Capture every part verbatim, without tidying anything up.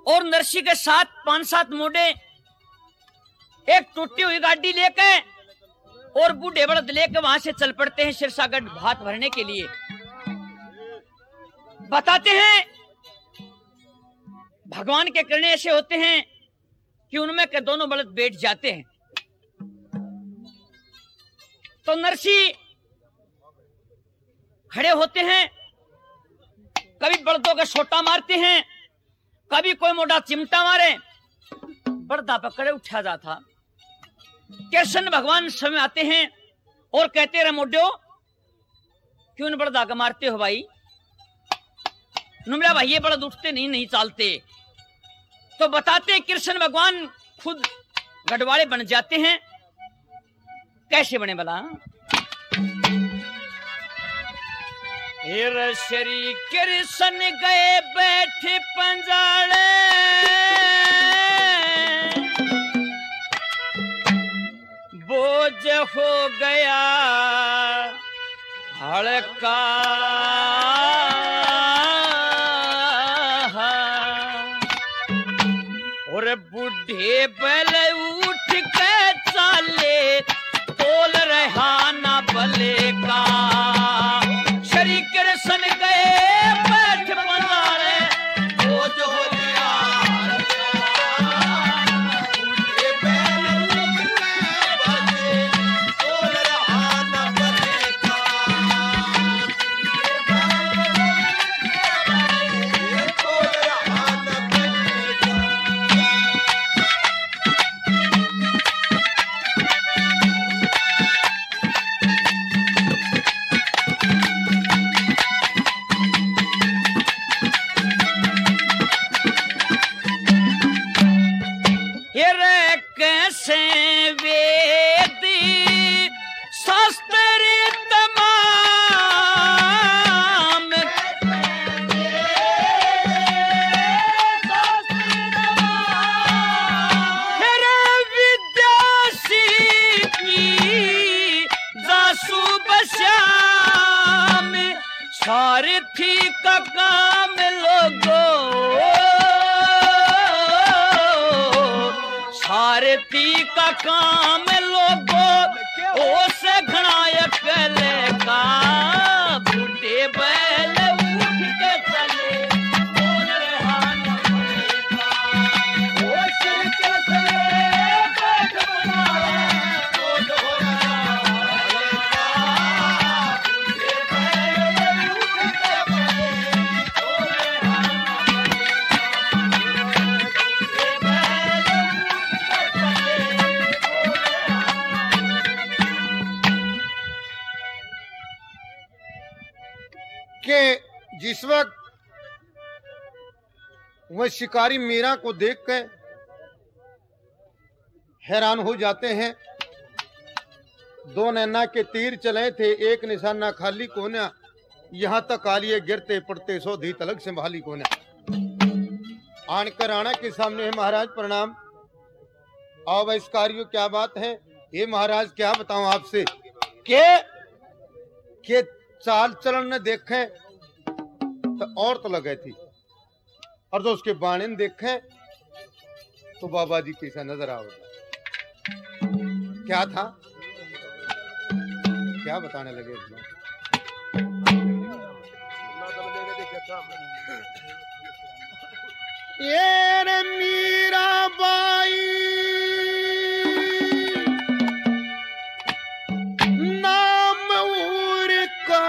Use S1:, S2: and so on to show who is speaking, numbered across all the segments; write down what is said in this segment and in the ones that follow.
S1: और नरसी के साथ पांच सात मोड़े एक टूटी हुई गाड़ी लेके और बूढ़े बड़द लेके वहां से चल पड़ते हैं सिरसागढ़ भात भरने के लिए। बताते हैं भगवान के करने ऐसे होते हैं कि उनमें के दोनों बड़द बैठ जाते हैं। तो नरसी खड़े होते हैं, कभी बड़दों का छोटा मारते हैं, कभी कोई मोटा चिमटा मारे, बड़दा पकड़े उठा जाता। कृष्ण भगवान समय आते हैं और कहते रहे मोडो क्यों बड़दा का मारते हो भाई? नुमला भाई ये बड़द उठते नहीं नहीं चालते। तो बताते कृष्ण भगवान खुद गढ़वाले बन जाते हैं। कैसे बने भला? श्री कृष्ण गए बैठे पंजाले, बोझ हो गया हड़का, और बूढ़े बैल उठ के चाले, तोल रहा ना बले का। श्री कृष्ण गए बैठ पंजाले, बोझ हो गया बूढ़े बैल उठ के बले, तोल रहा ना बले का। तोल रहा ना बले का। कैसे वेदी शास्त्र तमाम, विद्या सीखी जासू बश्याम, सारथी का काम लोगों, सारथी का काम लोगों ओस घनायक लेका। बूढ़े बैल उठ के चले, तोल रहा ना बलेका। ओ श्री कृष्ण बैठ पंजाले, बोझ हो गया हड़का। बूढ़े बैल उठ के चले, तोल रहा ना
S2: कि जिस वक्त वह शिकारी मीरा को देखकर हैरान हो जाते हैं। दो नैना के तीर चले थे, एक निशाना खाली कोना, यहां तक आलिए गिरते पड़ते सौधी तलक से भाली कोना। आनकर राणा के सामने है महाराज प्रणाम। आओ वैस्कारियों क्या बात है? ये महाराज क्या बताऊं आपसे के के चाल चलन ने देखे तो और तो लगे थी, और जो उसके बाणे देखे तो बाबा जी कैसा नजर आओगे। क्या था, क्या बताने लगे? ये रे मीरा बाई नाम उर का,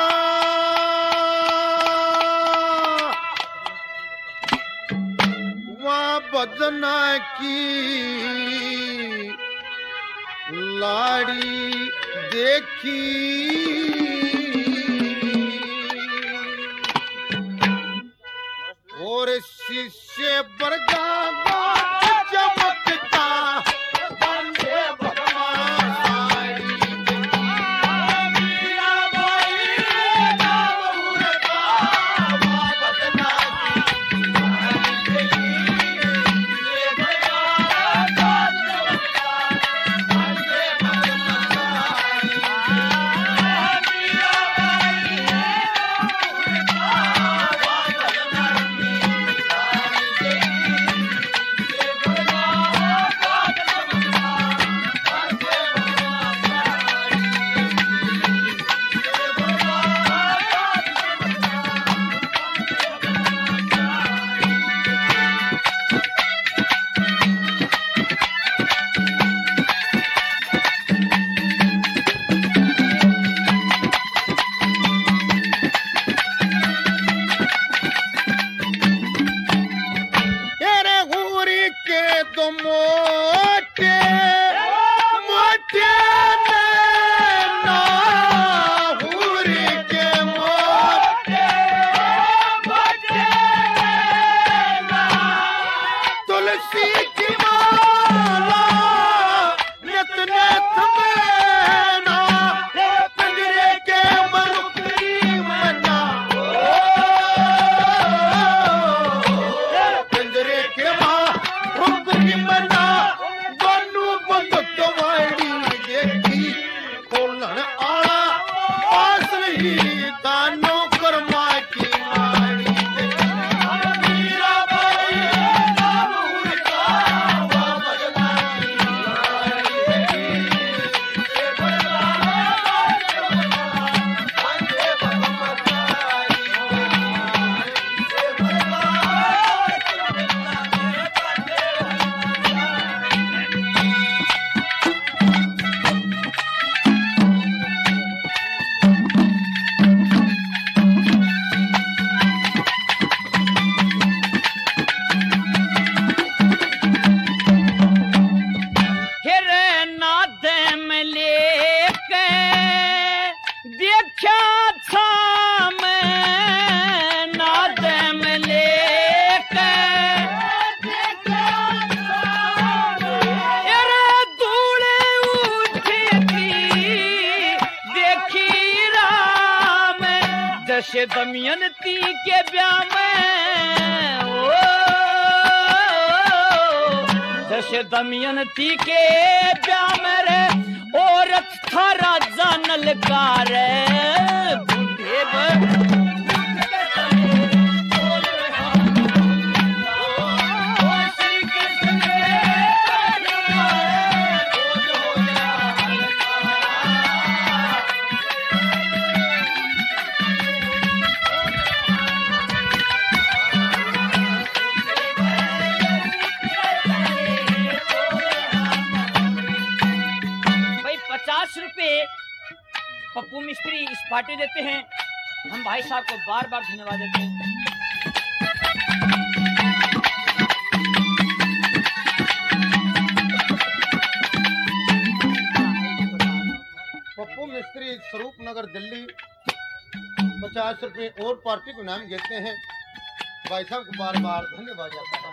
S2: वहाँ बदना की लाड़ी देखी, और शिष्य बरगा चमकता बंदे भगवान सारी। मीरा बाई नाम उनका, वहाँ बदना की लाड़ी देखी, ये भगवान चमकता बंदे भगवान सारी। मीरा बाई नाम उनका, वहाँ बदना की लाड़ी देखी, के दो मोटे मोटे नैना हुरी के मोटे मोटे नैना तुलसी की माला नित नित मैना पिंजरे के मरुकरी मना पिंजरे के मरुकरी मना दोनों बंद तुम्हारी देखी खोलन आला पास नहीं कानों कर्मा की मारी मीरा बाई नामूर का बदला की
S1: फिर नादे में लेके देखा था मैं नादे में लेके अरे धूड़े उठी थी देखी राम जैसे दमयंती के ब्याह में ओ जैसे दमयंती के ब्याह में रे औरत था राजा नलकार बूढ़े भाई पचास रुपए पप्पू मिस्त्री इस पार्टी देते हैं। हम भाई साहब को बार बार धन्यवाद देते हैं।
S2: पप्पू मिस्त्री स्वरूप नगर दिल्ली पचास रुपए और पार्टी को नाम देते हैं। भाई साहब को बार बार धन्यवाद देता हूं।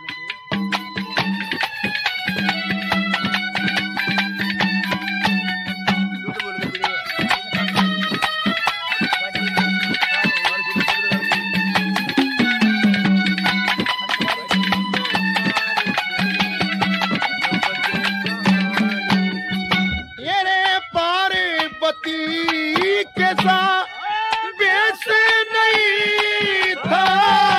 S2: ये रे पार्वती के साथ बेस नहीं था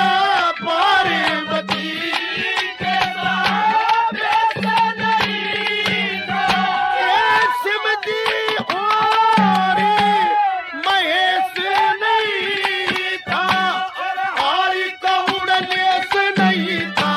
S2: पार्वती के साथ बेस नहीं था शिव जी और महेश नहीं था आरी का उड़नेस नहीं था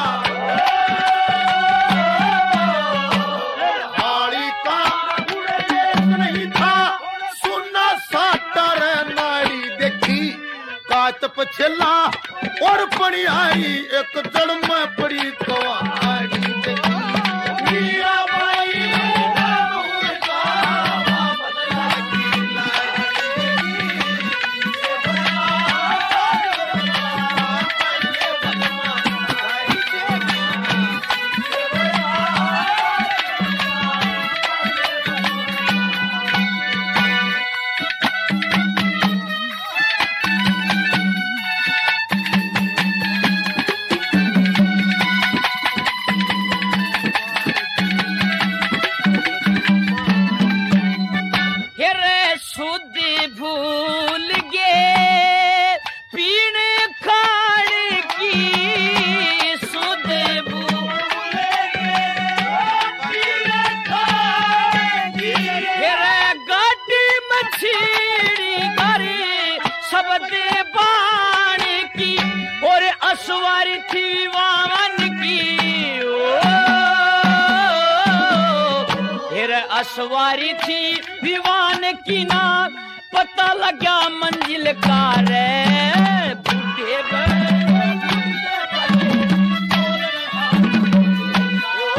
S2: आरी का उड़नेस नहीं था सुना साटर नारी देखी कात पछला और पड़ी आई एक जड़ में पड़ी कवारी देखी मीरा बाई नामूर का बदला की
S1: फिर सुधी भूल गे पीने खाने की सुध भूल गे पीने खाने की फिर गाड़ी मछली गरी सबदे बाण की और असवारी थी वावन की ओ फिर असवारी थी विवान की ना पता लगा मंजिल का रे बूढ़े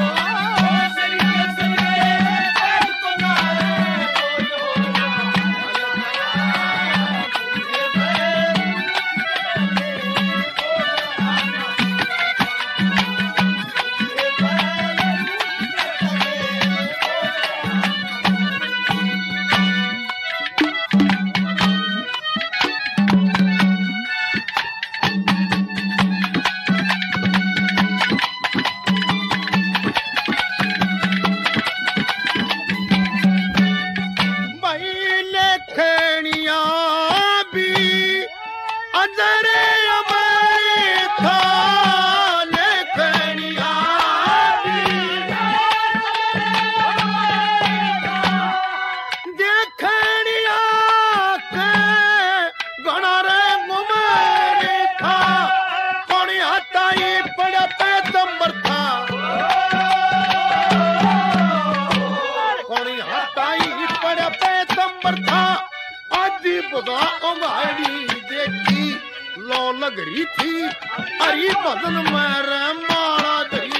S2: खुदा उंगाड़ी देखी लो लगरी थी हरी बदन मेरे माला धरी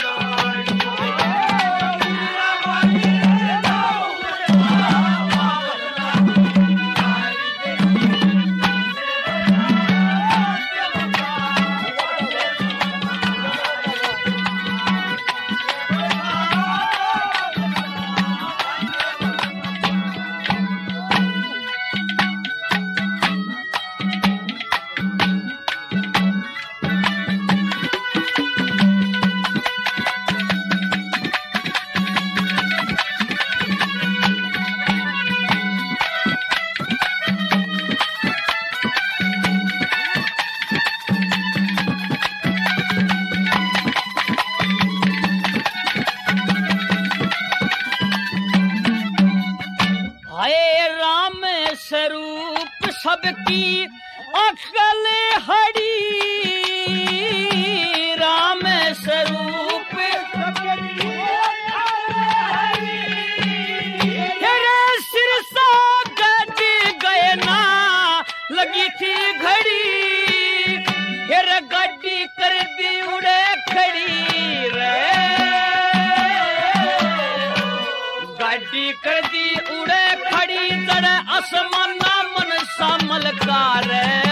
S1: स्वरूप सबकी अकल हड़ी राम स्वरूप तेरे सिर सा गज गए ना लगी थी घड़ी फिर गड्डी कर दी उड़े खड़ी रे गड्डी कर दी उड़े खड़ी जड़ आसमाना मन सामल कार